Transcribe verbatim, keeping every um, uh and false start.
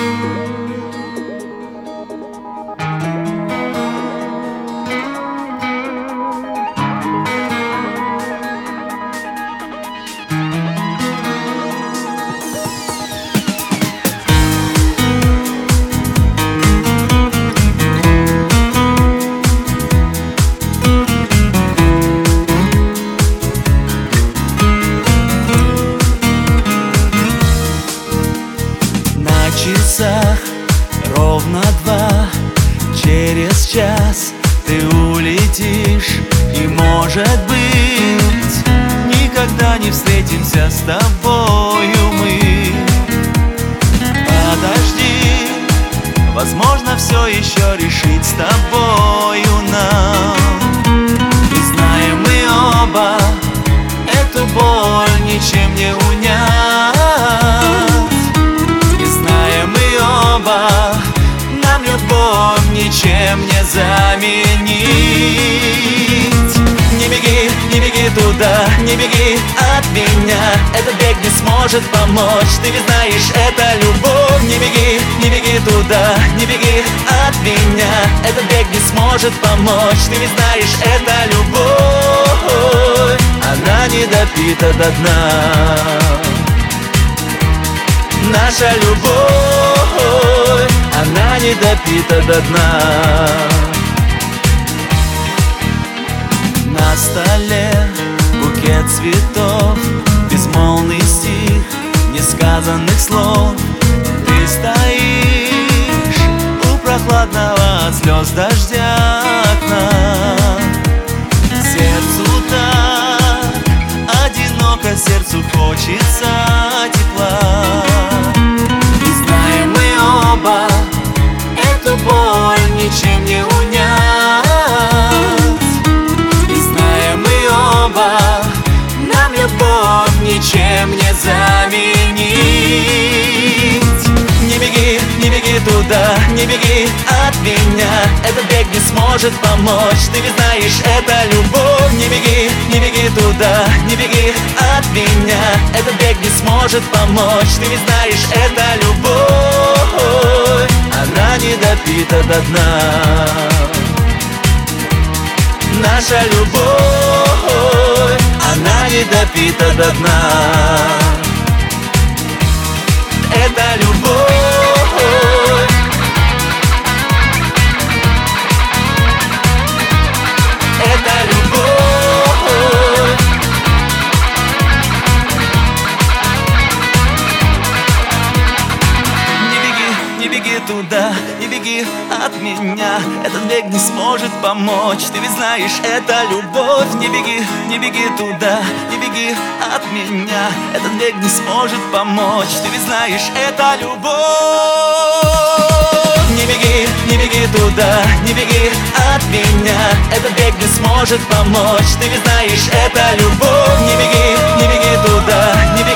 Ровно два, через час ты улетишь. И может быть, никогда не встретимся с тобою мы. Подожди, возможно, все еще решить с тобою нам. И знаем мы оба, эту боль ничем не унять. Ничем не заменить. Не беги, не беги туда, не беги от меня. Этот бег не сможет помочь, ты ведь знаешь, это любовь. Не беги, не беги туда, не беги от меня. Этот бег не сможет помочь, ты ведь знаешь, это любовь. Она не допита до дна. Наша любовь, она не допита до дна. На столе букет цветов, безмолвный стих несказанных слов. Ты стоишь у прохладного от слез дождя окна. Сердцу так одиноко, сердцу хочется тепла. Эту боль ничем не унять. И знаем мы оба, нам любовь ничем не заменить. Не беги, не беги туда, не беги от меня. Этот бег не сможет помочь, ты ведь знаешь, это любовь. Не беги, не беги туда, не беги от меня. Этот бег не сможет помочь, ты ведь знаешь, это любовь. Она не допита до дна. Наша любовь, она не допита до дна. Это любовь. Это любовь. Не беги, не беги туда, не беги от меня. Этот бег не сможет помочь, ты ведь знаешь, это любовь. Не беги, не беги туда, не беги от меня. Этот бег не сможет помочь, ты ведь знаешь, это любовь. Не беги, не беги туда, не беги от меня. Этот бег не сможет помочь, ты ведь знаешь, это любовь. Не беги, не беги туда, не беги